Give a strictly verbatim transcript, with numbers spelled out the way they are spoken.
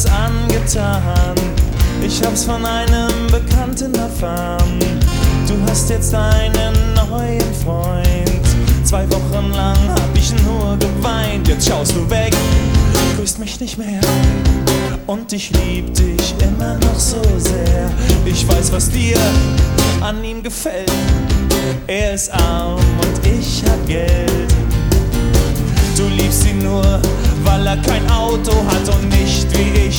alles angetan. Ich hab's von einem Bekannten erfahren. Du hast jetzt einen neuen Freund. Zwei Wochen lang hab ich nur geweint. Jetzt schaust du weg, grüßt mich nicht mehr. Und ich lieb dich immer noch so sehr. Ich weiß, was dir an ihm gefällt. Er ist arm und ich hab Geld. Du liebst ihn nur, weil er kein Auto hat und nicht wie ich